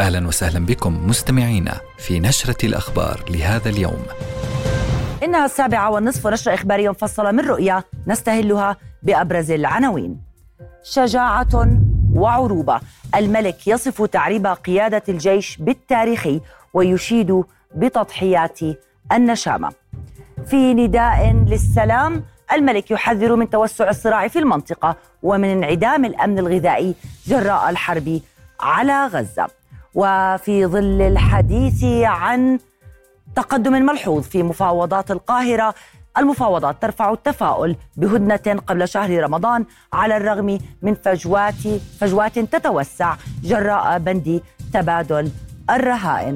أهلا وسهلا بكم مستمعينا في نشرة الأخبار لهذا اليوم. إنها 7:30 نشرة إخبارية مفصلة من رؤيا نستهلها بأبرز العناوين. شجاعة وعروبة، الملك يصف تعريب قيادة الجيش بالتاريخي ويشيد بتضحيات النشامة. في نداء للسلام، الملك يحذر من توسع الصراع في المنطقة ومن انعدام الأمن الغذائي جراء الحرب على غزة. وفي ظل الحديث عن تقدم ملحوظ في مفاوضات القاهرة، المفاوضات ترفع التفاؤل بهدنة قبل شهر رمضان على الرغم من فجوات تتوسع جراء بند تبادل الرهائن.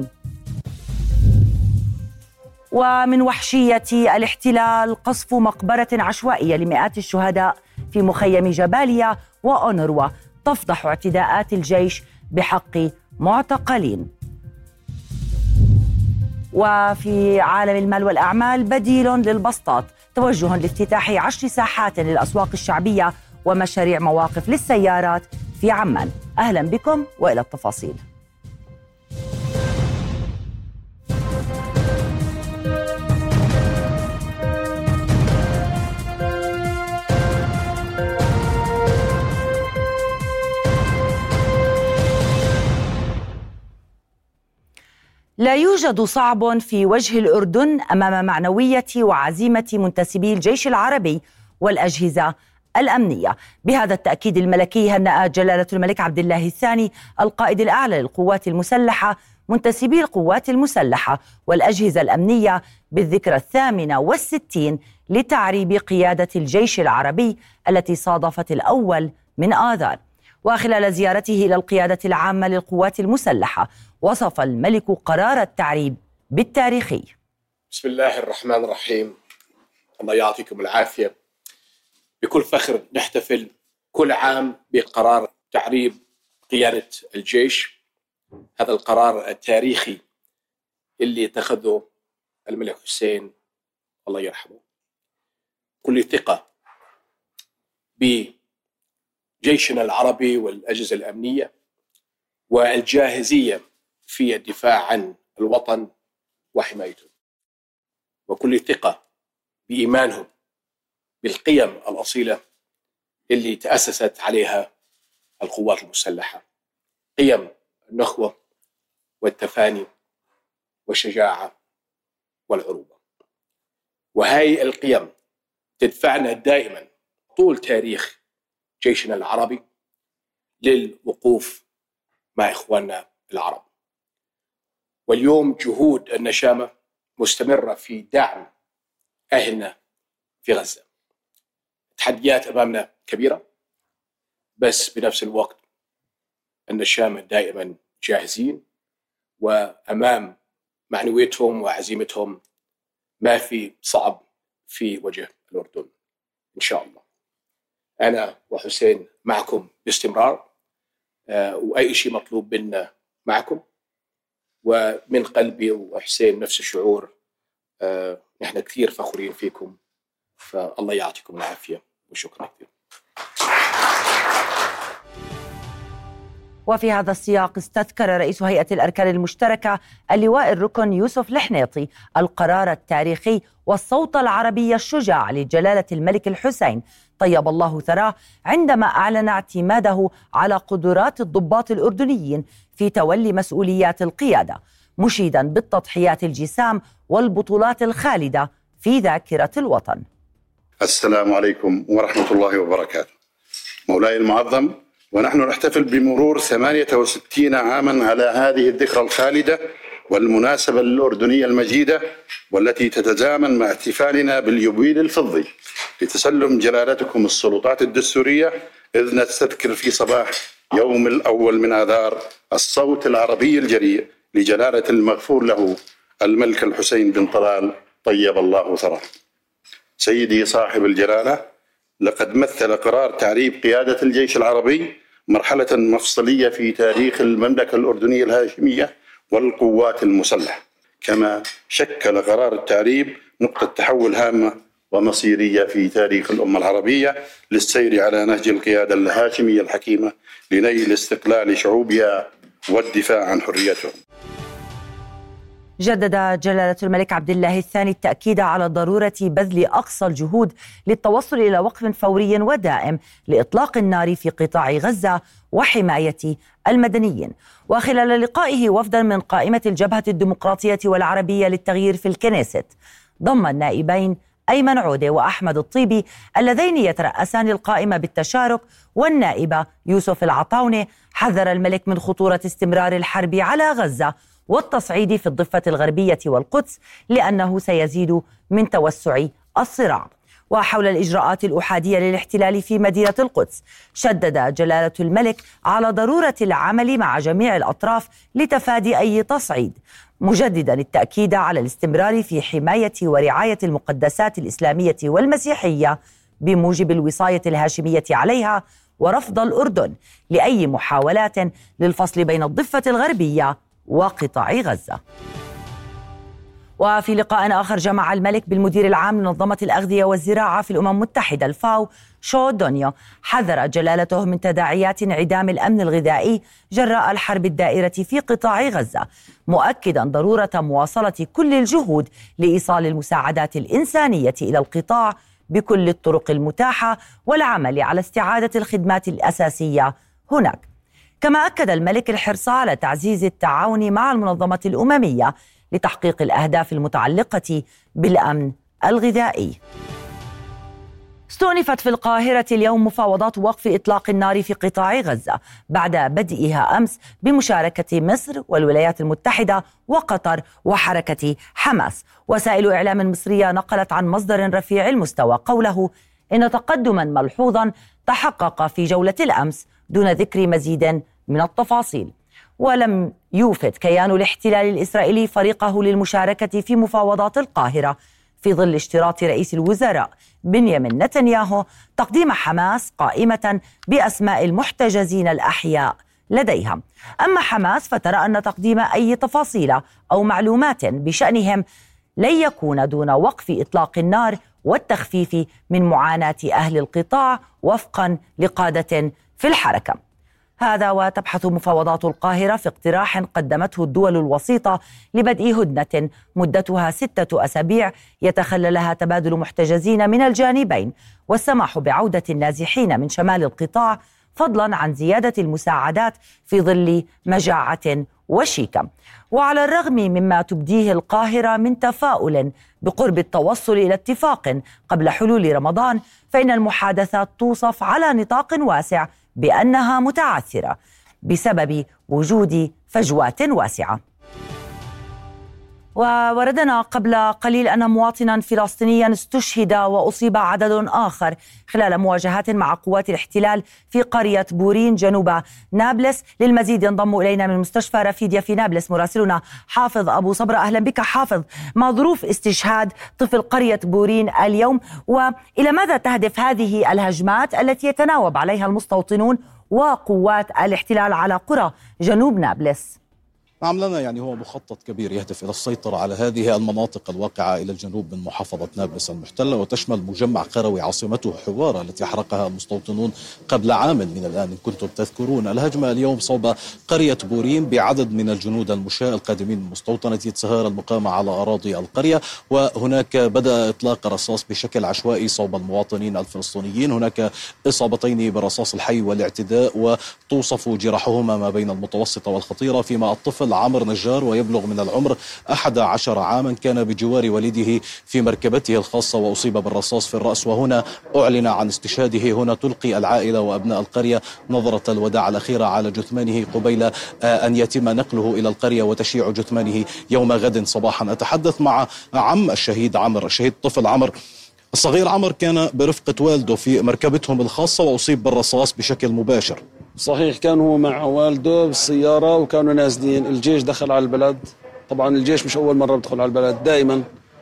ومن وحشية الاحتلال قصف مقبرة عشوائية لمئات الشهداء في مخيم جباليا، وأونروا تفضح اعتداءات الجيش بحق معتقلين. وفي عالم المال والأعمال، بديل للبسطات، توجه لافتتاح 10 ساحات للأسواق الشعبية ومشاريع مواقف للسيارات في عمان. أهلا بكم وإلى التفاصيل. لا يوجد صعب في وجه الأردن أمام معنوية وعزيمة منتسبي الجيش العربي والأجهزة الأمنية. بهذا التأكيد الملكي هنأ جلالة الملك عبد الله الثاني القائد الأعلى للقوات المسلحة منتسبي القوات المسلحة والأجهزة الأمنية بالذكرى 68 لتعريب قيادة الجيش العربي التي صادفت الأول من آذار. وخلال زيارته إلى القيادة العامة للقوات المسلحة، وصف الملك قرار التعريب بالتاريخي. بسم الله الرحمن الرحيم. الله يعطيكم العافية. بكل فخر نحتفل كل عام بقرار تعريب قيادة الجيش. هذا القرار التاريخي اللي اتخذه الملك حسين الله يرحمه. كل ثقة بجيشنا العربي والأجهزة الأمنية والجاهزية في الدفاع عن الوطن وحمايته، وكل ثقة بإيمانهم بالقيم الأصيلة اللي تأسست عليها القوات المسلحة، قيم النخوة والتفاني والشجاعة والعروبة. وهاي القيم تدفعنا دائما طول تاريخ جيشنا العربي للوقوف مع إخواننا العرب. واليوم جهود النشامة مستمرة في دعم أهلنا في غزة. تحديات أمامنا كبيرة، بس بنفس الوقت النشامة دائما جاهزين، وأمام معنويتهم وعزيمتهم ما في صعب في وجه الأردن إن شاء الله. أنا وحسين معكم باستمرار، وأي شيء مطلوب منا معكم، ومن قلبي وحسين نفس الشعور. نحن كثير فخورين فيكم، فالله يعطيكم العافية وشكرا كثير. وفي هذا السياق استذكر رئيس هيئة الأركان المشتركة اللواء الركن يوسف الحنيطي القرار التاريخي والصوت العربي الشجاع لجلالة الملك الحسين طيب الله ثراه عندما أعلن اعتماده على قدرات الضباط الأردنيين في تولي مسؤوليات القيادة، مشيدا بالتضحيات الجسام والبطولات الخالدة في ذاكرة الوطن. السلام عليكم ورحمة الله وبركاته. مولاي المعظم، ونحن نحتفل بمرور 68 عاما على هذه الذكرى الخالدة والمناسبة الأردنية المجيدة، والتي تتزامن مع احتفالنا باليوبيل الفضي لتسلم جلالتكم السلطات الدستورية، إذ نستذكر في صباح يوم الأول من آذار الصوت العربي الجريء لجلالة المغفور له الملك الحسين بن طلال طيب الله ثراه. سيدي صاحب الجلالة، لقد مثل قرار تعريب قيادة الجيش العربي مرحلة مفصلية في تاريخ المملكة الأردنية الهاشمية والقوات المسلحة، كما شكل قرار التعريب نقطة تحول هامة ومصيرية في تاريخ الأمة العربية للسير على نهج القيادة الهاشمية الحكيمة لنيل استقلال شعوبها والدفاع عن حريتهم. جدد جلالة الملك عبد الله الثاني التأكيد على ضرورة بذل أقصى الجهود للتوصل إلى وقف فوري ودائم لإطلاق النار في قطاع غزة وحماية المدنيين. وخلال لقائه وفدا من قائمة الجبهة الديمقراطية والعربية للتغيير في الكنيست ضم النائبين أيمن عودة وأحمد الطيبي اللذين يترأسان القائمة بالتشارك والنائبة يوسف العطاونة، حذر الملك من خطورة استمرار الحرب على غزة والتصعيد في الضفة الغربية والقدس لأنه سيزيد من توسع الصراع. وحول الإجراءات الأحادية للاحتلال في مدينة القدس شدد جلالة الملك على ضرورة العمل مع جميع الأطراف لتفادي أي تصعيد، مجددا التأكيد على الاستمرار في حماية ورعاية المقدسات الإسلامية والمسيحية بموجب الوصاية الهاشمية عليها، ورفض الأردن لأي محاولات للفصل بين الضفة الغربية وقطاع غزة. وفي لقاء آخر جمع الملك بالمدير العام لمنظمة الأغذية والزراعة في الأمم المتحدة الفاو شو دونيو، حذر جلالته من تداعيات انعدام الأمن الغذائي جراء الحرب الدائرة في قطاع غزة، مؤكدا ضرورة مواصلة كل الجهود لإيصال المساعدات الإنسانية إلى القطاع بكل الطرق المتاحة والعمل على استعادة الخدمات الأساسية هناك. كما أكد الملك الحرص على تعزيز التعاون مع المنظمة الأممية لتحقيق الأهداف المتعلقة بالأمن الغذائي. استؤنفت في القاهرة اليوم مفاوضات وقف إطلاق النار في قطاع غزة بعد بدئها أمس بمشاركة مصر والولايات المتحدة وقطر وحركة حماس. وسائل إعلام مصرية نقلت عن مصدر رفيع المستوى قوله إن تقدما ملحوظا تحقق في جولة الأمس دون ذكر مزيد من التفاصيل. ولم يوفد كيان الاحتلال الإسرائيلي فريقه للمشاركة في مفاوضات القاهرة في ظل اشتراط رئيس الوزراء بنيامين نتنياهو تقديم حماس قائمة بأسماء المحتجزين الأحياء لديها. أما حماس فترى أن تقديم أي تفاصيل أو معلومات بشأنهم لن يكون دون وقف إطلاق النار والتخفيف من معاناة أهل القطاع وفقا لقادة في الحركة. هذا وتبحث مفاوضات القاهرة في اقتراح قدمته الدول الوسيطة لبدء هدنة مدتها 6 أسابيع يتخللها تبادل محتجزين من الجانبين والسماح بعودة النازحين من شمال القطاع، فضلا عن زيادة المساعدات في ظل مجاعة وشيكة. وعلى الرغم مما تبديه القاهرة من تفاؤل بقرب التوصل إلى اتفاق قبل حلول رمضان، فإن المحادثات توصف على نطاق واسع بأنها متعثرة بسبب وجود فجوات واسعة. ووردنا قبل قليل أن مواطنا فلسطينيا استشهد وأصيب عدد آخر خلال مواجهات مع قوات الاحتلال في قرية بورين جنوب نابلس. للمزيد ينضم إلينا من مستشفى رفيديا في نابلس مراسلنا حافظ أبو صبرة. أهلا بك حافظ. ما ظروف استشهاد طفل قرية بورين اليوم، وإلى ماذا تهدف هذه الهجمات التي يتناوب عليها المستوطنون وقوات الاحتلال على قرى جنوب نابلس؟ نعم، لنا هو مخطط كبير يهدف إلى السيطرة على هذه المناطق الواقعة إلى الجنوب من محافظة نابلس المحتلة، وتشمل مجمع قروي عاصمته حوارة التي أحرقها المستوطنون قبل عام من الآن. إن كنتم تذكرون الهجمة اليوم صوب قرية بورين بعدد من الجنود المشاة القادمين من مستوطنة تسهار المقامة على أراضي القرية، وهناك بدأ إطلاق الرصاص بشكل عشوائي صوب المواطنين الفلسطينيين. هناك إصابتين بالرصاص الحي والاعتداء، وتوصف جراحهما ما بين المتوسطة والخطيرة، فيما الطفل عمر نجار ويبلغ من العمر 11 عاما كان بجوار والده في مركبته الخاصة وأصيب بالرصاص في الرأس، وهنا أعلن عن استشهاده. هنا تلقي العائلة وأبناء القرية نظرة الوداع الأخيرة على جثمانه قبيل أن يتم نقله إلى القرية وتشييع جثمانه يوم غد صباحا. أتحدث مع عم الشهيد عمر، الشهيد طفل عمر الصغير. عمر كان برفقة والده في مركبتهم الخاصة وأصيب بالرصاص بشكل مباشر. صحيح، كان هو مع والده بالسيارة وكانوا نازلين. الجيش دخل على البلد. طبعا الجيش مش أول مرة بدخل على البلد، دائما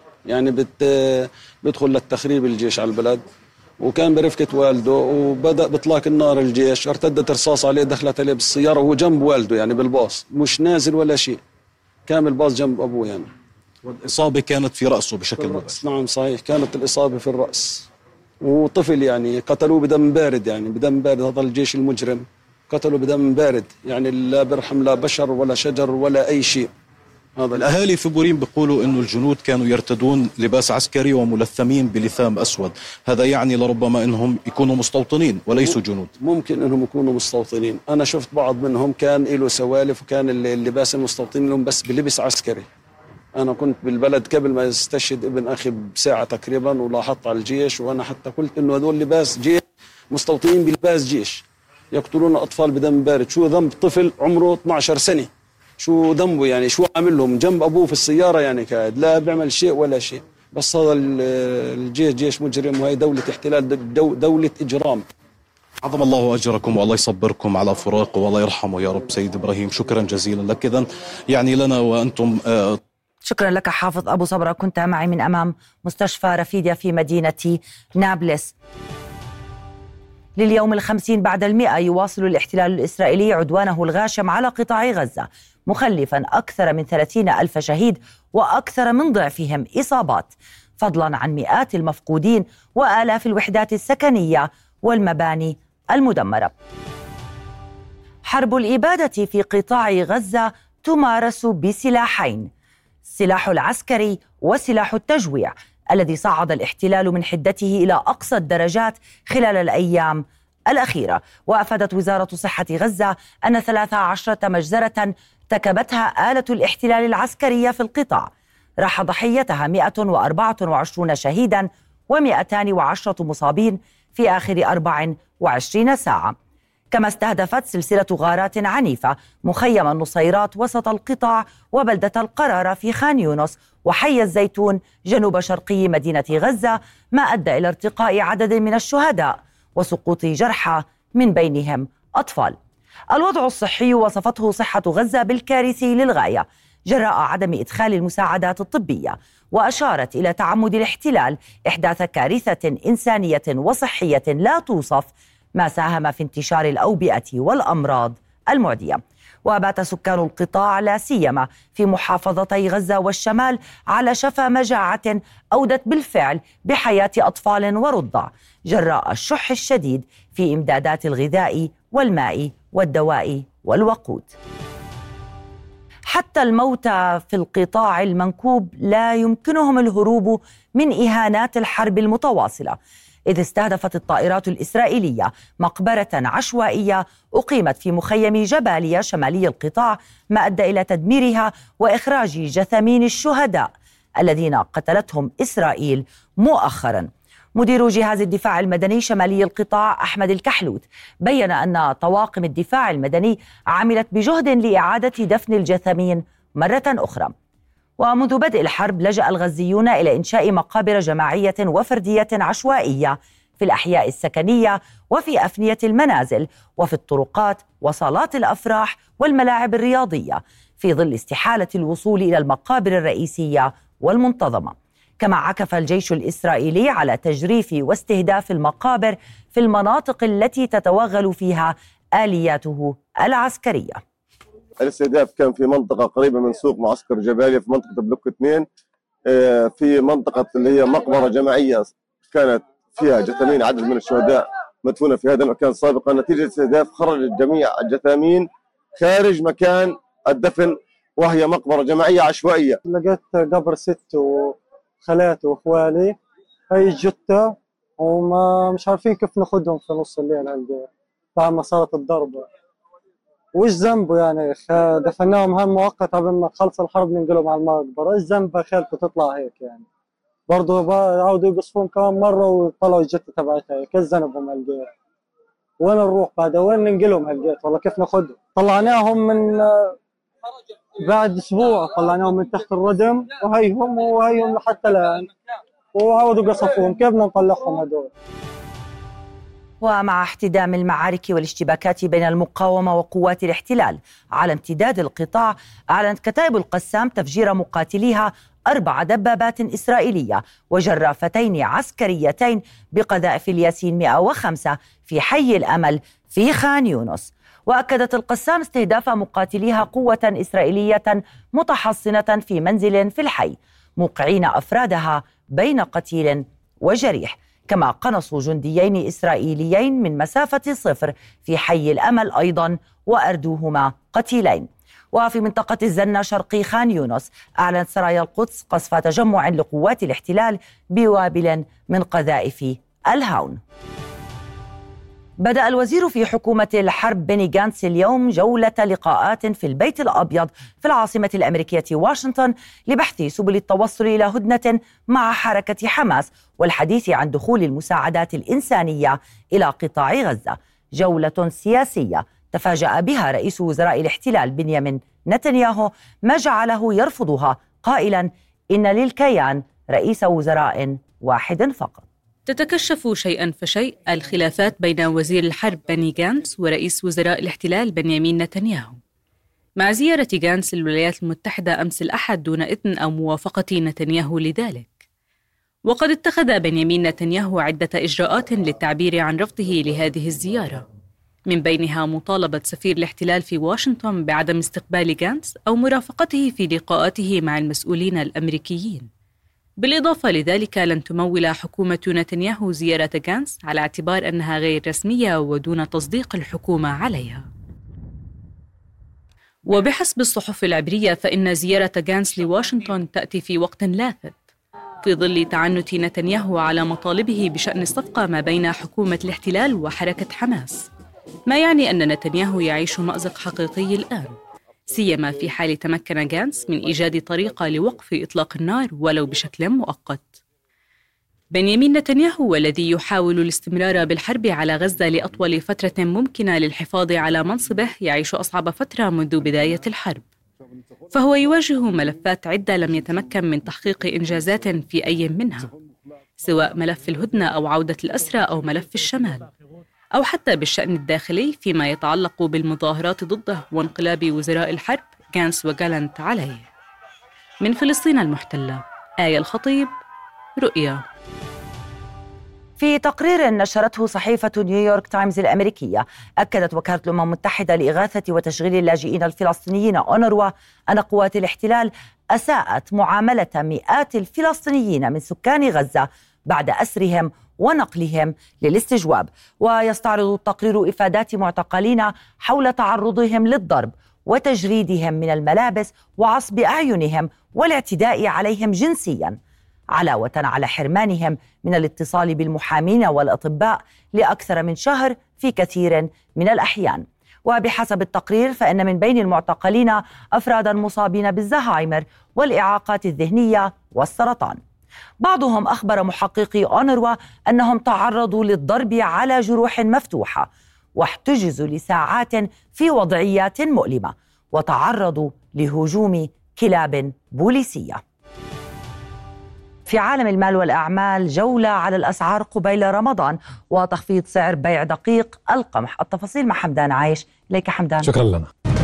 بدخل للتخريب الجيش على البلد، وكان برفقة والده وبدأ بإطلاق النار. الجيش ارتدت رصاص عليه، دخلت عليه بالسيارة وهو جنب والده بالباص، مش نازل ولا شيء، كامل باص جنب أبوه والإصابة كانت في رأسه بشكل مباشر. نعم صحيح، كانت الإصابة في الرأس، وطفل قتلوه بدم بارد بدم بارد. هذا الجيش المجرم قتلوا بدم بارد، يعني لا برحم لا بشر ولا شجر ولا أي شيء. هذا الأهالي في بورين بيقولوا إنه الجنود كانوا يرتدون لباس عسكري وملثمين بلثام أسود، هذا يعني لربما إنهم يكونوا مستوطنين وليسوا جنود. ممكن إنهم يكونوا مستوطنين، أنا شفت بعض منهم كان له سوالف وكان اللباس المستوطنين لهم بس بلبس عسكري. أنا كنت بالبلد قبل ما يستشهد ابن أخي بساعة تقريبا ولاحظت على الجيش، وأنا حتى قلت إنه هذول لباس جيش، مستوطنين بلباس جيش يقتلون أطفال بدم بارد. شو ذنب طفل عمره 12 سنة؟ شو ذنبه يعني؟ شو عامل لهم جنب أبوه في السيارة يعني قاعد لا بيعمل شيء ولا شيء. بس هذا الجيش جيش مجرم، وهي دولة احتلال، دولة إجرام. عظم الله أجركم والله يصبركم على فراقه والله يرحمه يا رب. سيد إبراهيم شكرا جزيلا لك. إذن يعني لنا وأنتم شكرا لك حافظ أبو صبرة، كنت معي من أمام مستشفى رفيديا في مدينة نابلس. لليوم 50 بعد 100 يواصل الاحتلال الإسرائيلي عدوانه الغاشم على قطاع غزة، مخلفا أكثر من 30,000 شهيد وأكثر من ضعفهم إصابات، فضلا عن مئات المفقودين وآلاف الوحدات السكنية والمباني المدمرة. حرب الإبادة في قطاع غزة تمارس بسلاحين: السلاح العسكري وسلاح التجويع، الذي صعد الاحتلال من حدته إلى أقصى الدرجات خلال الأيام الأخيرة. وأفادت وزارة صحة غزة أن 13 مجزرة ارتكبتها آلة الاحتلال العسكرية في القطاع، راح ضحيتها 124 شهيدا و210 مصابين في آخر 24 ساعة. كما استهدفت سلسلة غارات عنيفة مخيم النصيرات وسط القطاع وبلدة القرارة في خان يونس وحي الزيتون جنوب شرقي مدينة غزة، ما أدى إلى ارتقاء عدد من الشهداء وسقوط جرحى من بينهم أطفال. الوضع الصحي وصفته صحة غزة بالكارثي للغاية جراء عدم إدخال المساعدات الطبية، وأشارت إلى تعمد الاحتلال إحداث كارثة إنسانية وصحية لا توصف، ما ساهم في انتشار الأوبئة والأمراض المعدية. وبات سكان القطاع لا سيما في محافظتي غزة والشمال على شفا مجاعة أودت بالفعل بحياة أطفال ورضع جراء الشح الشديد في إمدادات الغذاء والماء والدواء والوقود. حتى الموتى في القطاع المنكوب لا يمكنهم الهروب من إهانات الحرب المتواصلة، إذ استهدفت الطائرات الإسرائيلية مقبرة عشوائية أقيمت في مخيم جباليا شمالي القطاع، ما أدى إلى تدميرها وإخراج جثامين الشهداء الذين قتلتهم إسرائيل مؤخرا. مدير جهاز الدفاع المدني شمالي القطاع أحمد الكحلوت بيّن أن طواقم الدفاع المدني عملت بجهد لإعادة دفن الجثامين مرة أخرى. ومنذ بدء الحرب لجأ الغزيون إلى إنشاء مقابر جماعية وفردية عشوائية في الأحياء السكنية وفي أفنية المنازل وفي الطرقات وصالات الأفراح والملاعب الرياضية، في ظل استحالة الوصول إلى المقابر الرئيسية والمنتظمة. كما عكف الجيش الإسرائيلي على تجريف واستهداف المقابر في المناطق التي تتوغل فيها آلياته العسكرية. الاستهداف كان في منطقة قريبة من سوق معسكر جباليا في منطقة بلوك 2، في منطقة اللي هي مقبرة جماعية كانت فيها جثامين عدد من الشهداء مدفونة في هذا المكان سابقا. نتيجة الاستهداف خرج جميع الجثامين خارج مكان الدفن، وهي مقبرة جماعية عشوائية. لقيت قبر ست وخالاتي واخوالي، هي الجثة وما مش عارفين كيف ناخذهم في نص الليل هالقد بعد ما صارت الضربة. وش ذنبه يعني؟ دفناهم هم مؤقت قبل ما تخلص الحرب ننقلهم على المقبرة. ايش ذنبه خالته تطلع هيك يعني؟ برضه عاودوا يقصفون كمان مرة وطلعوا الجثة تبعتها هيك، ايش ذنبهم هالقد؟ وين نروح بعدها؟ وين ننقلهم هالقد؟ والله كيف ناخذهم؟ طلعناهم من بعد اسبوع، طلعناهم من تحت الردم وهيهم لحتى الان وعاودوا قصفوهم، كيف بدنا نطلعهم هدول؟ ومع احتدام المعارك والاشتباكات بين المقاومة وقوات الاحتلال على امتداد القطاع، أعلنت كتائب القسام تفجير مقاتليها 4 دبابات إسرائيلية وجرافتين عسكريتين بقذائف الياسين 105 في حي الأمل في خان يونس. وأكدت القسام استهداف مقاتليها قوة إسرائيلية متحصنة في منزل في الحي، موقعين أفرادها بين قتيل وجريح، كما قنصوا جنديين إسرائيليين من مسافة 0 في حي الأمل أيضا وأردوهما قتيلين. وفي منطقة الزنة شرقي خان يونس أعلنت سرايا القدس قصف تجمع لقوات الاحتلال بوابل من قذائف الهاون. بدأ الوزير في حكومة الحرب بني غانتس اليوم جولة لقاءات في البيت الأبيض في العاصمة الأمريكية واشنطن لبحث سبل التوصل إلى هدنة مع حركة حماس والحديث عن دخول المساعدات الإنسانية إلى قطاع غزة. جولة سياسية تفاجأ بها رئيس وزراء الاحتلال بنيامين نتنياهو ما جعله يرفضها قائلا إن للكيان رئيس وزراء واحد فقط. تتكشف شيئاً فشيء الخلافات بين وزير الحرب بني غانتس ورئيس وزراء الاحتلال بنيامين نتنياهو. مع زيارة غانتس للولايات المتحدة أمس الأحد دون إذن أو موافقة نتنياهو لذلك. وقد اتخذ بنيامين نتنياهو عدة إجراءات للتعبير عن رفضه لهذه الزيارة، من بينها مطالبة سفير الاحتلال في واشنطن بعدم استقبال غانتس أو مرافقته في لقاءاته مع المسؤولين الأمريكيين. بالإضافة لذلك لن تمول حكومة نتنياهو زيارة غانتس على اعتبار أنها غير رسمية ودون تصديق الحكومة عليها. وبحسب الصحف العبرية فإن زيارة غانتس لواشنطن تأتي في وقت لاثت في ظل تعنت نتنياهو على مطالبه بشأن الصفقة ما بين حكومة الاحتلال وحركة حماس، ما يعني أن نتنياهو يعيش مأزق حقيقي الآن، سيما في حال تمكن غانتس من إيجاد طريقة لوقف إطلاق النار ولو بشكل مؤقت. بنيامين نتنياهو والذي يحاول الاستمرار بالحرب على غزة لأطول فترة ممكنة للحفاظ على منصبه يعيش أصعب فترة منذ بداية الحرب، فهو يواجه ملفات عدة لم يتمكن من تحقيق إنجازات في أي منها، سواء ملف الهدنة أو عودة الأسرى أو ملف الشمال، أو حتى بالشأن الداخلي فيما يتعلق بالمظاهرات ضده وانقلاب وزراء الحرب غانتس وجالنت عليه. من فلسطين المحتلة، آية الخطيب، رؤيا. في تقرير نشرته صحيفة نيويورك تايمز الأمريكية، أكدت وكالة الأمم المتحدة لإغاثة وتشغيل اللاجئين الفلسطينيين أونروا أن قوات الاحتلال أساءت معاملة مئات الفلسطينيين من سكان غزة بعد أسرهم ونقلهم للاستجواب. ويستعرض التقرير إفادات معتقلين حول تعرضهم للضرب وتجريدهم من الملابس وعصب أعينهم والاعتداء عليهم جنسياً، علاوة على حرمانهم من الاتصال بالمحامين والأطباء لأكثر من شهر في كثير من الأحيان. وبحسب التقرير فإن من بين المعتقلين أفرادا مصابين بالزهايمر والإعاقات الذهنية والسرطان. بعضهم أخبر محققي أونروا أنهم تعرضوا للضرب على جروح مفتوحة واحتجزوا لساعات في وضعيات مؤلمة وتعرضوا لهجوم كلاب بوليسية. في عالم المال والأعمال جولة على الأسعار قبيل رمضان وتخفيض سعر بيع دقيق القمح. التفاصيل مع حمدان عايش. إليك حمدان. شكرا لنا.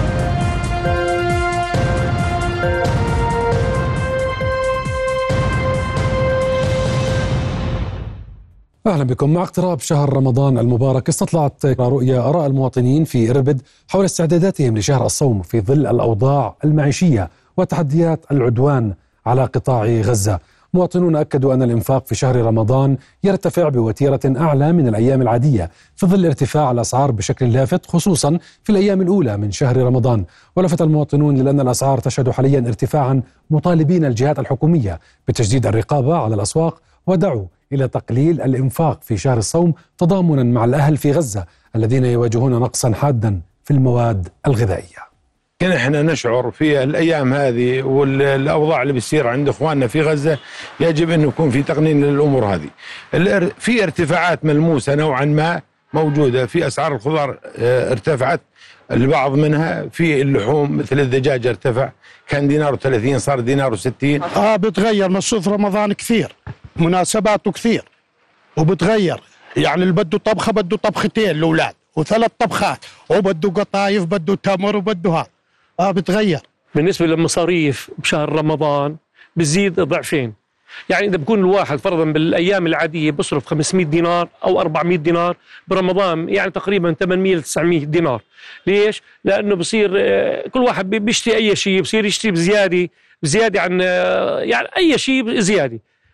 أهلا بكم. مع اقتراب شهر رمضان المبارك استطلعت رؤيا آراء المواطنين في إربد حول استعداداتهم لشهر الصوم في ظل الأوضاع المعيشية وتحديات العدوان على قطاع غزة. مواطنون أكدوا أن الإنفاق في شهر رمضان يرتفع بوتيرة أعلى من الأيام العادية في ظل ارتفاع الأسعار بشكل لافت خصوصا في الأيام الأولى من شهر رمضان. ولفت المواطنون لأن الأسعار تشهد حاليا ارتفاعا، مطالبين الجهات الحكومية بتجديد الرقابة على الأسواق، ودعوا إلى تقليل الإنفاق في شهر الصوم تضامنا مع الأهل في غزة الذين يواجهون نقصا حادا في المواد الغذائية. احنا نشعر في الايام هذه والاوضاع اللي بتصير عند اخواننا في غزه يجب انه يكون في تقنين للامور هذه. في ارتفاعات ملموسه نوعا ما موجوده في اسعار الخضار، ارتفعت البعض منها. في اللحوم مثل الدجاج ارتفع، كان دينار 30 صار دينار 60. بتغير مصروف رمضان كثير، مناسباته كثير وبتغير، يعني اللي بده طبخه بده طبختين الاولاد وثلاث طبخات وبده قطايف بده تمر وبده هذا. بتغير. بالنسبة للمصاريف بشهر رمضان بتزيد ضعفين، يعني إذا بكون الواحد فرضا بالأيام العادية بصرف 500 دينار أو 400 دينار، برمضان يعني تقريبا 800 ل 900 دينار. ليش؟ لأنه بصير كل واحد بيشتري أي شيء، بصير يشتري بزيادة عن يعني أي شيء زيادة.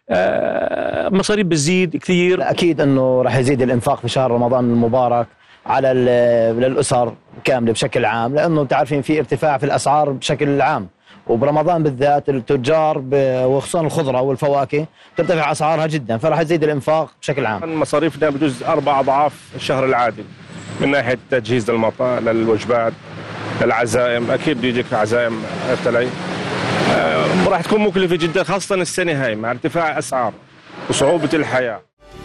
مصاريف بتزيد كثير. أكيد أنه رح يزيد الإنفاق في شهر رمضان المبارك على للأسر كاملة بشكل عام، لأنه تعرفين في ارتفاع في الأسعار بشكل عام، وبرمضان بالذات التجار وخصوصا الخضرة والفواكه ترتفع أسعارها جدا، فرح يزيد الإنفاق بشكل عام. مصاريفنا بجوز 4 أضعاف الشهر العادي من ناحية تجهيز للوجبات للعزائم. أكيد بيجيك عزائم ارتلي راح تكون مكلفة جدا، خاصة السنة هاي مع ارتفاع أسعار وصعوبة الحياة.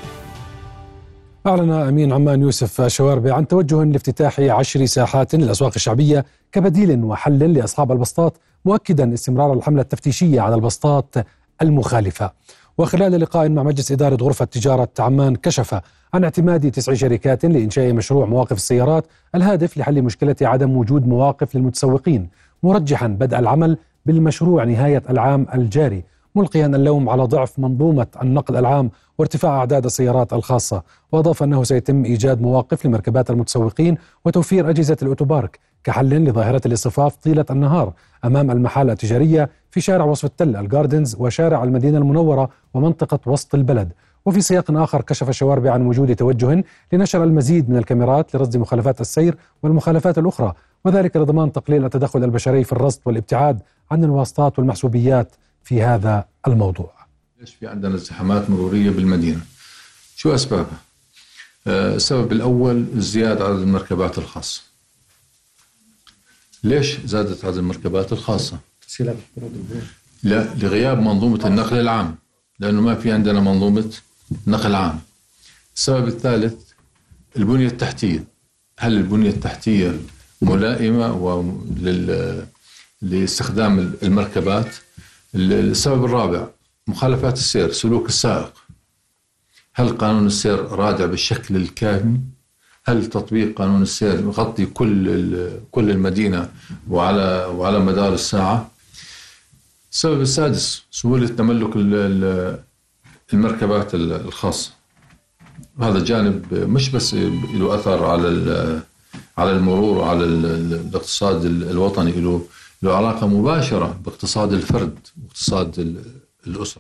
أعلن أمين عمان يوسف شواربي عن توجه لافتتاح 10 ساحات للأسواق الشعبية كبديل وحل لأصحاب البسطات، مؤكدا استمرار الحملة التفتيشية على البسطات المخالفة. وخلال لقاء مع مجلس إدارة غرفة تجارة عمان كشف عن اعتماد 9 شركات لإنشاء مشروع مواقف السيارات الهادف لحل مشكلة عدم وجود مواقف للمتسوقين، مرجحا بدء العمل بالمشروع نهاية العام الجاري، ملقيا اللوم على ضعف منظومة النقل العام وارتفاع أعداد السيارات الخاصة. وأضاف أنه سيتم إيجاد مواقف لمركبات المتسوقين وتوفير أجهزة الأوتوبارك كحل لظاهرة الاصطفاف طيلة النهار أمام المحال التجارية في شارع وصف التل الجاردنز وشارع المدينة المنورة ومنطقة وسط البلد. وفي سياق آخر كشف شواربي عن وجود توجه لنشر المزيد من الكاميرات لرصد مخالفات السير والمخالفات الأخرى، وذلك لضمان تقليل التدخل البشري في الرصد والابتعاد عن الواسطات والمحسوبيات في هذا الموضوع. ليش في عندنا ازدحامات مرورية بالمدينة؟ شو أسبابها؟ السبب الأول زيادة عدد المركبات الخاصة. ليش زادت عدد المركبات الخاصة؟ لا، لغياب منظومة النقل العام، لأنه ما في عندنا منظومة نقل عام. السبب الثالث البنية التحتية. هل البنية التحتية ملائمة لاستخدام المركبات؟ السبب الرابع مخالفات السير، سلوك السائق. هل قانون السير رادع بالشكل الكامل؟ هل تطبيق قانون السير يغطي كل المدينة وعلى مدار الساعة؟ السبب السادس سهولة تملك المركبات الخاصة. هذا جانب مش بس له أثر على المرور وعلى الاقتصاد الوطني، له علاقة مباشرة باقتصاد الفرد واقتصاد الأسرة.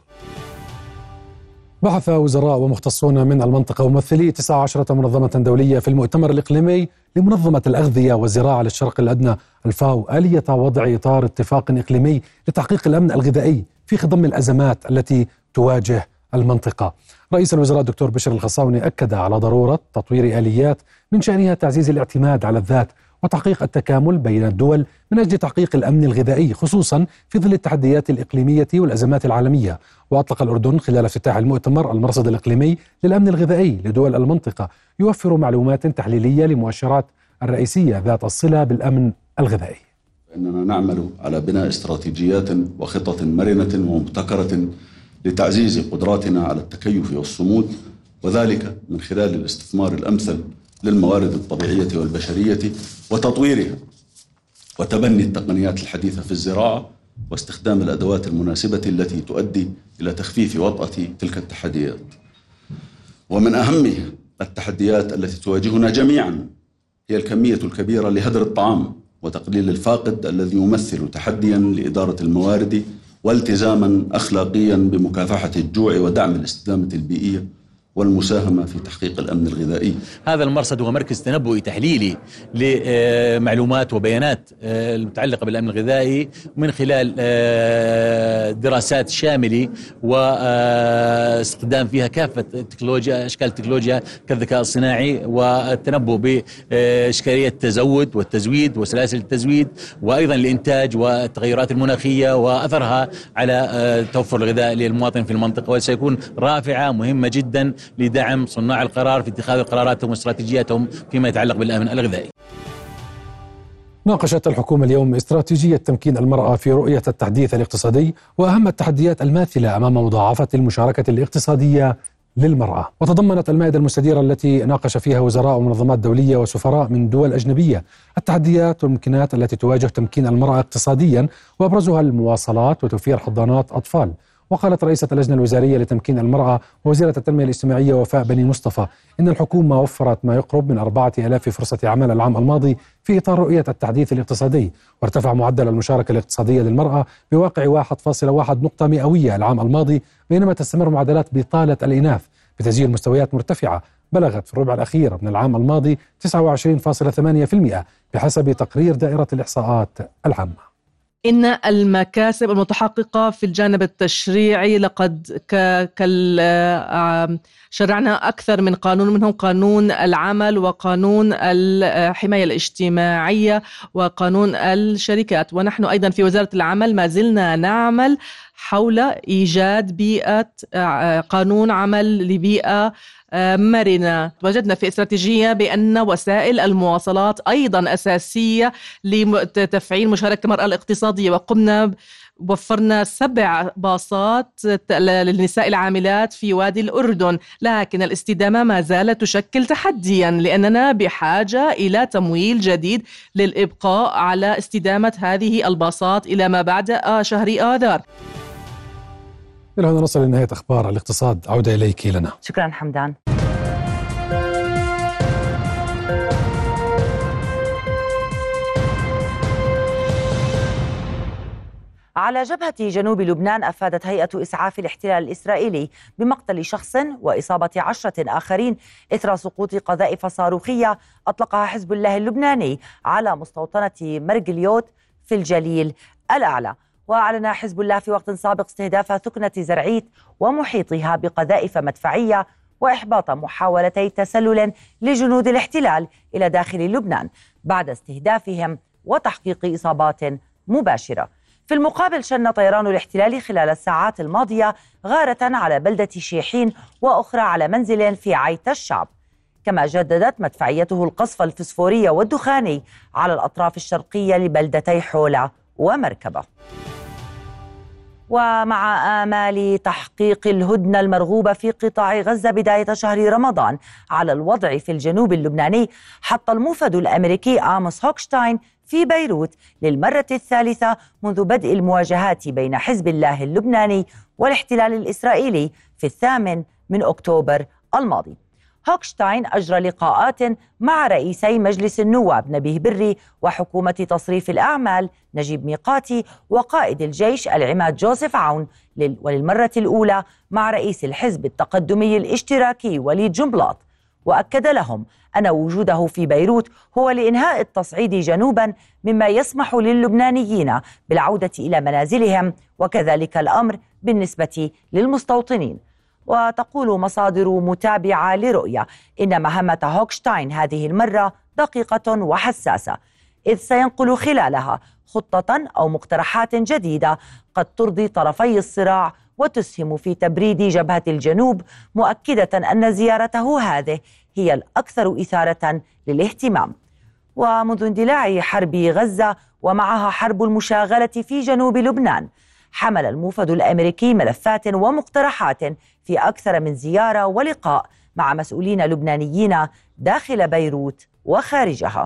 بحث وزراء ومختصون من المنطقة وممثلي 19 منظمة دولية في المؤتمر الإقليمي لمنظمة الأغذية والزراعة للشرق الأدنى الفاو آلية وضع إطار اتفاق إقليمي لتحقيق الأمن الغذائي في خضم الأزمات التي تواجه المنطقة. رئيس الوزراء الدكتور بشر الخصاوني أكد على ضرورة تطوير آليات من شأنها تعزيز الاعتماد على الذات وتحقيق التكامل بين الدول من أجل تحقيق الأمن الغذائي، خصوصا في ظل التحديات الإقليمية والأزمات العالمية. وأطلق الأردن خلال افتتاح المؤتمر المرصد الإقليمي للأمن الغذائي لدول المنطقة، يوفر معلومات تحليلية لمؤشرات الرئيسية ذات الصلة بالأمن الغذائي. إننا نعمل على بناء استراتيجيات وخطط مرنة ومبتكرة لتعزيز قدراتنا على التكيف والصمود، وذلك من خلال الاستثمار الأمثل للموارد الطبيعية والبشرية وتطويرها، وتبني التقنيات الحديثة في الزراعة واستخدام الأدوات المناسبة التي تؤدي إلى تخفيف وطأة تلك التحديات. ومن أهم التحديات التي تواجهنا جميعا هي الكمية الكبيرة لهدر الطعام وتقليل الفاقد الذي يمثل تحديا لإدارة الموارد والتزاما أخلاقيا بمكافحة الجوع ودعم الاستدامة البيئية والمساهمة في تحقيق الأمن الغذائي. هذا المرصد هو مركز تنبؤي تحليلي لمعلومات وبيانات المتعلقة بالأمن الغذائي من خلال دراسات شاملة واستخدام فيها كافة التكنولوجيا، أشكال التكنولوجيا كالذكاء الصناعي، والتنبؤ بإشكالية التزود والتزويد وسلاسل التزويد، وأيضا الإنتاج والتغيرات المناخية وأثرها على توفر الغذاء للمواطن في المنطقة، وسيكون رافعة مهمة جدا لدعم صناع القرار في اتخاذ قراراتهم واستراتيجياتهم فيما يتعلق بالأمن الغذائي. ناقشت الحكومة اليوم استراتيجية تمكين المرأة في رؤية التحديث الاقتصادي وأهم التحديات الماثلة أمام مضاعفة المشاركة الاقتصادية للمرأة. وتضمنت المائدة المستديرة التي ناقش فيها وزراء ومنظمات دولية وسفراء من دول أجنبية التحديات والممكنات التي تواجه تمكين المرأة اقتصاديا، وأبرزها المواصلات وتوفير حضانات أطفال. وقالت رئيسة اللجنة الوزارية لتمكين المرأة ووزيرة التنمية الاجتماعية وفاء بني مصطفى إن الحكومة وفرت ما يقرب من 4000 فرصة عمل العام الماضي في إطار رؤية التحديث الاقتصادي، وارتفع معدل المشاركة الاقتصادية للمرأة بواقع 1.1 نقطة مئوية العام الماضي، بينما تستمر معدلات بطالة الإناث بتسجيل مستويات مرتفعة بلغت في الربع الأخير من العام الماضي 29.8% بحسب تقرير دائرة الإحصاءات العامة. إن المكاسب المتحققة في الجانب التشريعي لقد شرعنا أكثر من قانون، منهم قانون العمل وقانون الحماية الاجتماعية وقانون الشركات. ونحن أيضا في وزارة العمل ما زلنا نعمل حول إيجاد بيئة قانون عمل لبيئة مرنة. وجدنا في استراتيجية بأن وسائل المواصلات أيضا أساسية لتفعيل مشاركة المرأة الاقتصادية، وقمنا وفرنا 7 باصات للنساء العاملات في وادي الأردن، لكن الاستدامة ما زالت تشكل تحديا لأننا بحاجة إلى تمويل جديد للإبقاء على استدامة هذه الباصات إلى ما بعد شهر آذار. إلى هنا نصل لنهاية أخبار الاقتصاد، عودة إليك لنا. شكرا حمدان. على جبهة جنوب لبنان أفادت هيئة إسعاف الاحتلال الإسرائيلي بمقتل شخص وإصابة 10 آخرين إثر سقوط قذائف صاروخية أطلقها حزب الله اللبناني على مستوطنة مرجليوت في الجليل الأعلى. وأعلن حزب الله في وقت سابق استهداف ثكنة زرعيت ومحيطها بقذائف مدفعية وإحباط محاولتي تسلل لجنود الاحتلال إلى داخل لبنان بعد استهدافهم وتحقيق إصابات مباشرة. في المقابل شن طيران الاحتلال خلال الساعات الماضية غارة على بلدة شيحين وأخرى على منزل في عيت الشعب، كما جددت مدفعيته القصف الفسفوري والدخاني على الأطراف الشرقية لبلدتي حولة ومركبة. ومع آمال تحقيق الهدنة المرغوبة في قطاع غزة بداية شهر رمضان على الوضع في الجنوب اللبناني، حط الموفد الأمريكي آموس هوكشتاين في بيروت للمرة الثالثة منذ بدء المواجهات بين حزب الله اللبناني والاحتلال الإسرائيلي في 8 أكتوبر الماضي. هوكشتاين أجرى لقاءات مع رئيسي مجلس النواب نبيه بري وحكومة تصريف الأعمال نجيب ميقاتي وقائد الجيش العماد جوزيف عون، وللمرة الأولى مع رئيس الحزب التقدمي الاشتراكي وليد جنبلاط، وأكد لهم أن وجوده في بيروت هو لإنهاء التصعيد جنوبا مما يسمح للبنانيين بالعودة إلى منازلهم، وكذلك الأمر بالنسبة للمستوطنين. وتقول مصادر متابعة لرؤية إن مهمة هوكشتاين هذه المرة دقيقة وحساسة، إذ سينقل خلالها خطة أو مقترحات جديدة قد ترضي طرفي الصراع وتسهم في تبريد جبهة الجنوب، مؤكدة أن زيارته هذه هي الأكثر إثارة للاهتمام. ومنذ اندلاع حرب غزة ومعها حرب المشاغلة في جنوب لبنان، حمل الموفد الأمريكي ملفات ومقترحات في أكثر من زيارة ولقاء مع مسؤولين لبنانيين داخل بيروت وخارجها.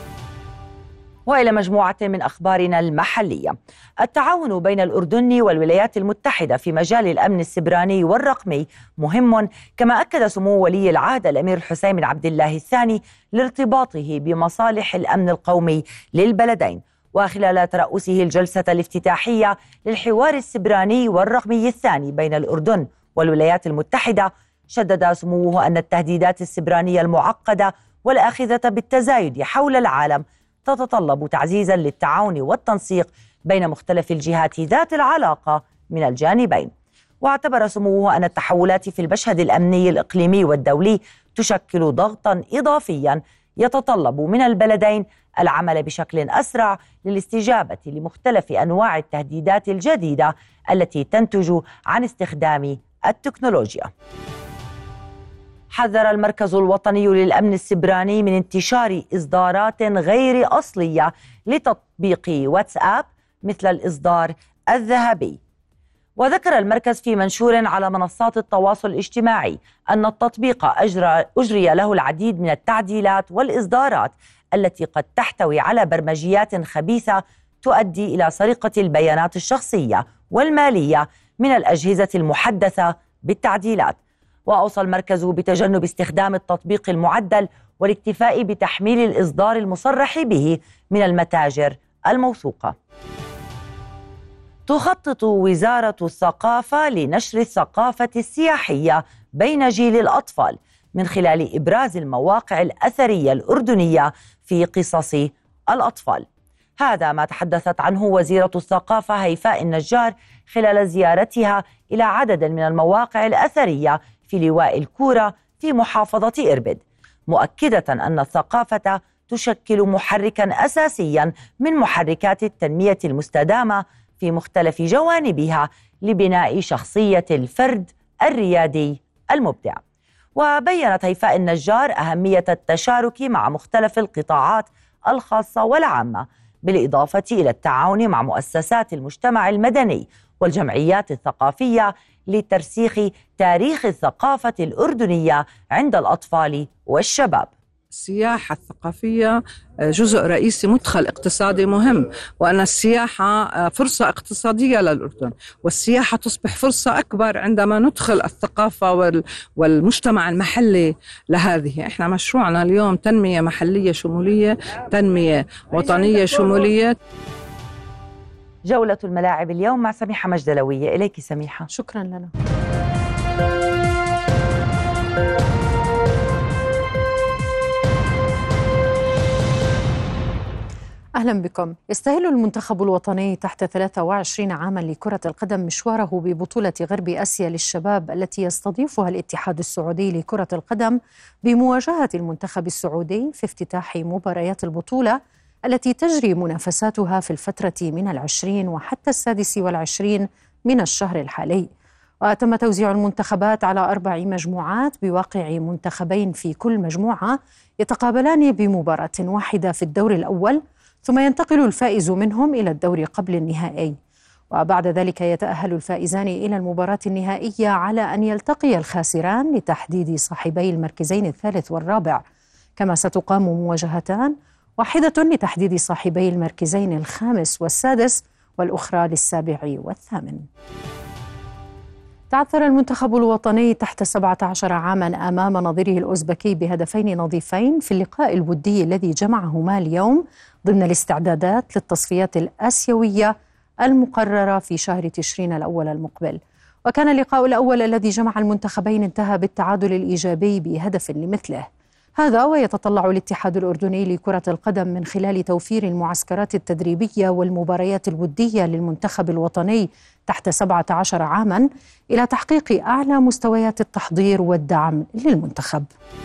وإلى مجموعة من أخبارنا المحلية. التعاون بين الأردن والولايات المتحدة في مجال الأمن السبراني والرقمي مهم، كما أكد سمو ولي العهد الأمير الحسين بن عبد الله الثاني لارتباطه بمصالح الأمن القومي للبلدين. وخلال ترأسه الجلسة الافتتاحية للحوار السبراني والرقمي الثاني بين الأردن والولايات المتحدة، شدد سموه أن التهديدات السبرانية المعقدة والآخذة بالتزايد حول العالم تتطلب تعزيزا للتعاون والتنسيق بين مختلف الجهات ذات العلاقة من الجانبين. واعتبر سموه أن التحولات في المشهد الأمني الإقليمي والدولي تشكل ضغطا إضافيا يتطلب من البلدين العمل بشكل أسرع للاستجابة لمختلف أنواع التهديدات الجديدة التي تنتج عن استخدام التكنولوجيا. حذر المركز الوطني للأمن السبراني من انتشار إصدارات غير أصلية لتطبيق واتساب مثل الإصدار الذهبي. وذكر المركز في منشور على منصات التواصل الاجتماعي أن التطبيق أجري له العديد من التعديلات والإصدارات التي قد تحتوي على برمجيات خبيثة تؤدي إلى سرقة البيانات الشخصية والمالية من الأجهزة المحدثة بالتعديلات. وأوصى المركز بتجنب استخدام التطبيق المعدل والاكتفاء بتحميل الإصدار المصرح به من المتاجر الموثوقة. تخطط وزارة الثقافة لنشر الثقافة السياحية بين جيل الأطفال من خلال إبراز المواقع الأثرية الأردنية في قصص الأطفال. هذا ما تحدثت عنه وزيرة الثقافة هيفاء النجار خلال زيارتها إلى عدد من المواقع الأثرية في لواء الكورة في محافظة إربد، مؤكدة أن الثقافة تشكل محركا أساسيا من محركات التنمية المستدامة في مختلف جوانبها لبناء شخصية الفرد الريادي المبدع. وبيّنت هيفاء النجار أهمية التشارك مع مختلف القطاعات الخاصة والعامة، بالإضافة إلى التعاون مع مؤسسات المجتمع المدني والجمعيات الثقافية لترسيخ تاريخ الثقافة الأردنية عند الأطفال والشباب. السياحة الثقافية جزء رئيسي، مدخل اقتصادي مهم، وأن السياحة فرصة اقتصادية للأردن، والسياحة تصبح فرصة أكبر عندما ندخل الثقافة والمجتمع المحلي لهذه. إحنا مشروعنا اليوم تنمية محلية شمولية، تنمية وطنية شمولية. جولة الملاعب اليوم مع سميحة مجدلوية. إليك سميحة. شكرا لنا. أهلا بكم. يستهل المنتخب الوطني تحت 23 عاما لكرة القدم مشواره ببطولة غرب آسيا للشباب التي يستضيفها الاتحاد السعودي لكرة القدم بمواجهة المنتخب السعودي في افتتاح مباريات البطولة التي تجري منافساتها في الفترة من 20 وحتى 26 من الشهر الحالي. وتم توزيع المنتخبات على 4 مجموعات بواقع منتخبين في كل مجموعة يتقابلان بمباراة واحدة في الدور الأول، ثم ينتقل الفائز منهم إلى الدور قبل النهائي، وبعد ذلك يتأهل الفائزان إلى المباراة النهائية على أن يلتقي الخاسران لتحديد صاحبي المركزين الثالث والرابع، كما ستقام مواجهتان، واحدة لتحديد صاحبي المركزين الخامس والسادس والأخرى للسابع والثامن. تعثر المنتخب الوطني تحت 17 عاما أمام نظيره الأوزبكي بهدفين نظيفين في اللقاء الودي الذي جمعهما اليوم ضمن الاستعدادات للتصفيات الآسيوية المقررة في شهر تشرين الأول المقبل. وكان اللقاء الأول الذي جمع المنتخبين انتهى بالتعادل الإيجابي بهدف لمثله. هذا ويتطلع الاتحاد الأردني لكرة القدم من خلال توفير المعسكرات التدريبية والمباريات الودية للمنتخب الوطني تحت 17 عاما إلى تحقيق أعلى مستويات التحضير والدعم للمنتخب.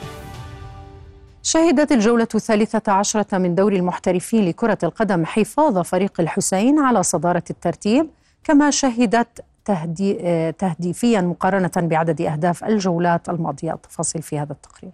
شهدت الجولة 13 من دوري المحترفين لكرة القدم حفاظ فريق الحسين على صدارة الترتيب، كما شهدت تهديفيا مقارنة بعدد أهداف الجولات الماضية. تفاصيل في هذا التقرير.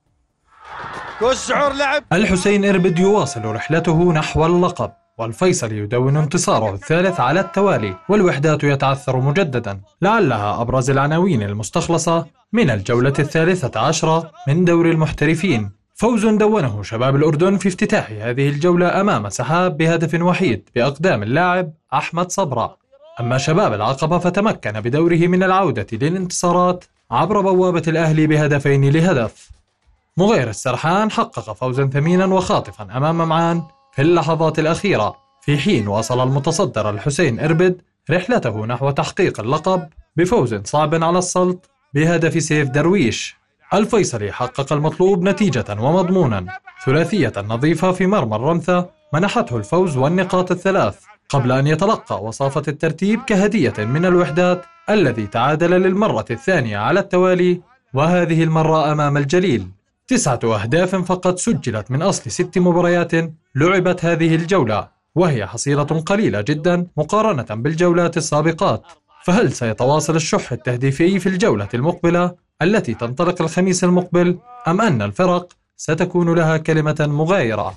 الحسين إربد يواصل رحلته نحو اللقب، والفيصل يدون انتصاره الثالث على التوالي، والوحدات يتعثر مجددا. لعلها أبرز العناوين المستخلصة من الجولة 13 من دوري المحترفين. فوز دونه شباب الأردن في افتتاح هذه الجولة أمام سحاب بهدف وحيد بأقدام اللاعب أحمد صبرا. أما شباب العقبة فتمكن بدوره من العودة للانتصارات عبر بوابة الأهلي بهدفين لهدف. مغير السرحان حقق فوزا ثمينا وخاطفا أمام معان في اللحظات الأخيرة، في حين واصل المتصدر الحسين إربد رحلته نحو تحقيق اللقب بفوز صعب على السلط بهدف سيف درويش. الفيصلي حقق المطلوب نتيجة ومضمونا، ثلاثية نظيفة في مرمى الرمثة منحته الفوز والنقاط الثلاث، قبل أن يتلقى وصافة الترتيب كهدية من الوحدات الذي تعادل للمرة الثانية على التوالي، وهذه المرة أمام الجليل. 9 أهداف فقط سجلت من أصل 6 مباريات لعبت هذه الجولة، وهي حصيلة قليلة جدا مقارنة بالجولات السابقات. فهل سيتواصل الشح التهديفي في الجولة المقبلة التي تنطلق الخميس المقبل، أم أن الفرق ستكون لها كلمة مغايرة؟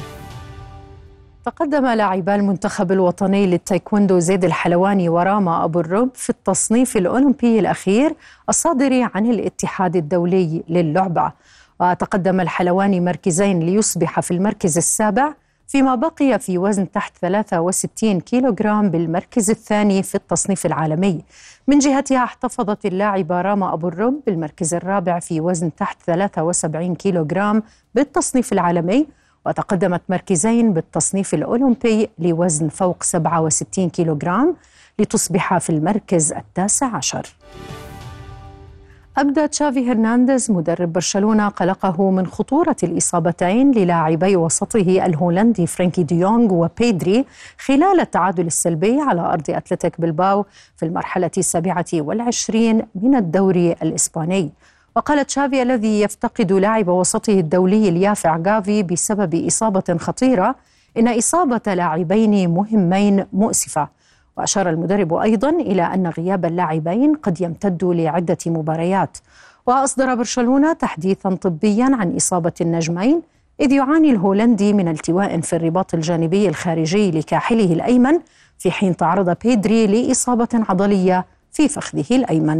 تقدم لاعبا المنتخب الوطني للتايكوندو زيد الحلواني وراما أبو الرب في التصنيف الأولمبي الأخير الصادر عن الاتحاد الدولي للعبة. وتقدم الحلواني مركزين ليصبح في المركز السابع، فيما بقي في وزن تحت 63 كيلوغرام بالمركز الثاني في التصنيف العالمي. من جهتها احتفظت اللاعبة راما أبو الرب بالمركز الرابع في وزن تحت 73 كيلوغرام بالتصنيف العالمي، وتقدمت مركزين بالتصنيف الأولمبي لوزن فوق 67 كيلوغرام لتصبح في المركز التاسع عشر. أبدى تشافي هرنانديز مدرب برشلونة قلقه من خطورة الإصابتين للاعبي وسطه الهولندي فرانكي دي يونغ وبيدري خلال التعادل السلبي على أرض أتلتيك بلباو في المرحلة 27 من الدوري الإسباني. وقال تشافي الذي يفتقد لاعب وسطه الدولي اليافع غافي بسبب إصابة خطيرة إن إصابة لاعبين مهمين مؤسفة. وأشار المدرب أيضا إلى أن غياب اللاعبين قد يمتد لعدة مباريات. وأصدر برشلونة تحديثا طبيا عن إصابة النجمين، إذ يعاني الهولندي من التواء في الرباط الجانبي الخارجي لكاحله الأيمن، في حين تعرض بيدري لإصابة عضلية في فخذه الأيمن.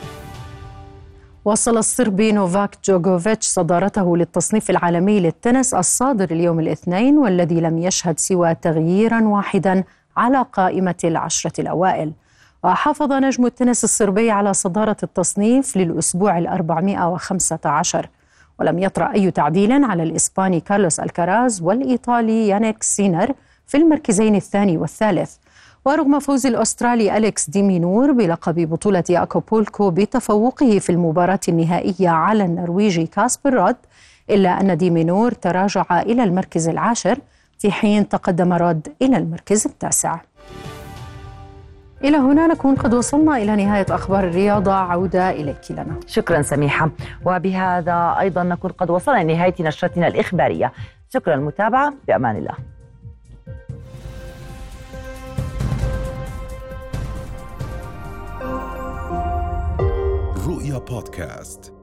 وصل الصربي نوفاك جوكوفيتش صدارته للتصنيف العالمي للتنس الصادر اليوم الاثنين، والذي لم يشهد سوى تغييرا واحدا على قائمة العشرة الأوائل. وحافظ نجم التنس الصربي على صدارة التصنيف للأسبوع 415، ولم يطرأ أي تعديل على الإسباني كارلوس الكاراز والإيطالي يانيك سينر في المركزين الثاني والثالث. ورغم فوز الأسترالي أليكس دي مينور بلقب بطولة أكابولكو بتفوقه في المباراة النهائية على النرويجي كاسبر رود، إلا أن دي مينور تراجع إلى المركز العاشر، في حين تقدم رود إلى المركز التاسع. إلى هنا نكون قد وصلنا إلى نهاية أخبار الرياضة. عودة إليك لنا. شكرا سميحة، وبهذا أيضا نكون قد وصلنا لنهاية نشرتنا الإخبارية. شكرا للمتابعة، بأمان الله. رؤيا بودكاست.